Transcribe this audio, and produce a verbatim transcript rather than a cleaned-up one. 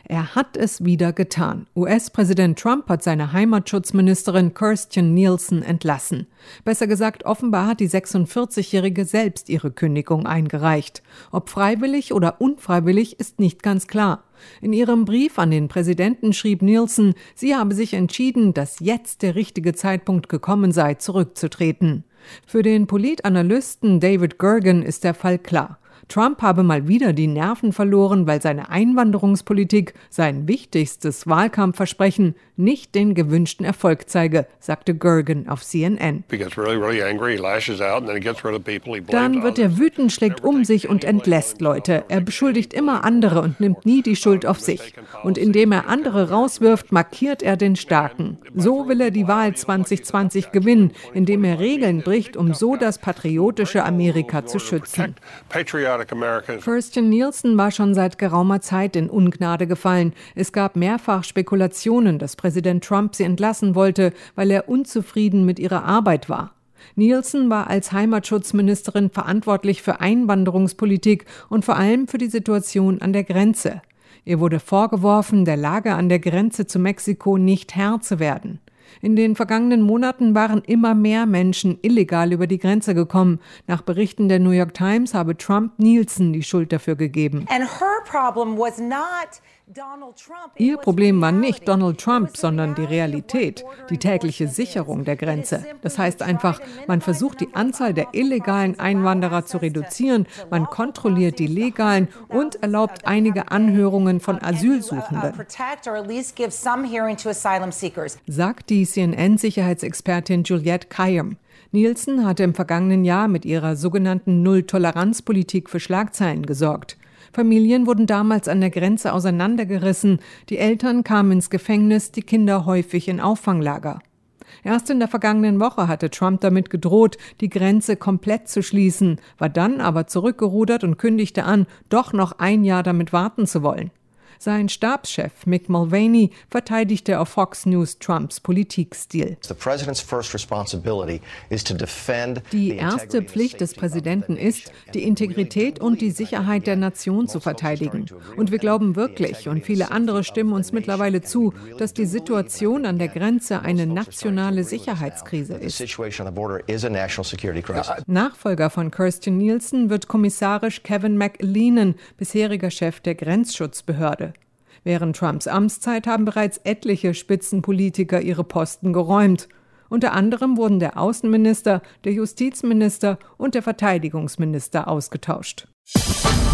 Er hat es wieder getan. U S-Präsident Trump hat seine Heimatschutzministerin Kirstjen Nielsen entlassen. Besser gesagt, offenbar hat die sechsundvierzigjährige selbst ihre Kündigung eingereicht. Ob freiwillig oder unfreiwillig, ist nicht ganz klar. In ihrem Brief an den Präsidenten schrieb Nielsen, sie habe sich entschieden, dass jetzt der richtige Zeitpunkt gekommen sei, zurückzutreten. Für den Politanalysten David Gergen ist der Fall klar. Trump habe mal wieder die Nerven verloren, weil seine Einwanderungspolitik, sein wichtigstes Wahlkampfversprechen, nicht den gewünschten Erfolg zeige, sagte Gergen auf C N N. Dann wird er wütend, schlägt um sich und entlässt Leute. Er beschuldigt immer andere und nimmt nie die Schuld auf sich. Und indem er andere rauswirft, markiert er den Starken. So will er die Wahl zwanzig zwanzig gewinnen, indem er Regeln bricht, um so das patriotische Amerika zu schützen. Kirstjen Nielsen war schon seit geraumer Zeit in Ungnade gefallen. Es gab mehrfach Spekulationen, dass Präsident Trump sie entlassen wollte, weil er unzufrieden mit ihrer Arbeit war. Nielsen war als Heimatschutzministerin verantwortlich für Einwanderungspolitik und vor allem für die Situation an der Grenze. Ihr wurde vorgeworfen, der Lage an der Grenze zu Mexiko nicht Herr zu werden. In den vergangenen Monaten waren immer mehr Menschen illegal über die Grenze gekommen. Nach Berichten der New York Times habe Trump Nielsen die Schuld dafür gegeben. Ihr Problem war nicht Donald Trump, sondern die Realität, die tägliche Sicherung der Grenze. Das heißt einfach, man versucht die Anzahl der illegalen Einwanderer zu reduzieren, man kontrolliert die legalen und erlaubt einige Anhörungen von Asylsuchenden, sagt die C N N-Sicherheitsexpertin Juliette Kayyem. Nielsen hatte im vergangenen Jahr mit ihrer sogenannten Null-Toleranz-Politik für Schlagzeilen gesorgt. Familien wurden damals an der Grenze auseinandergerissen, die Eltern kamen ins Gefängnis, die Kinder häufig in Auffanglager. Erst in der vergangenen Woche hatte Trump damit gedroht, die Grenze komplett zu schließen, war dann aber zurückgerudert und kündigte an, doch noch ein Jahr damit warten zu wollen. Sein Stabschef Mick Mulvaney verteidigte auf Fox News Trumps Politikstil. Die erste Pflicht des Präsidenten ist, die Integrität und die Sicherheit der Nation zu verteidigen. Und wir glauben wirklich, und viele andere stimmen uns mittlerweile zu, dass die Situation an der Grenze eine nationale Sicherheitskrise ist. Nachfolger von Kirstjen Nielsen wird kommissarisch Kevin McAleenan, bisheriger Chef der Grenzschutzbehörde. Während Trumps Amtszeit haben bereits etliche Spitzenpolitiker ihre Posten geräumt. Unter anderem wurden der Außenminister, der Justizminister und der Verteidigungsminister ausgetauscht.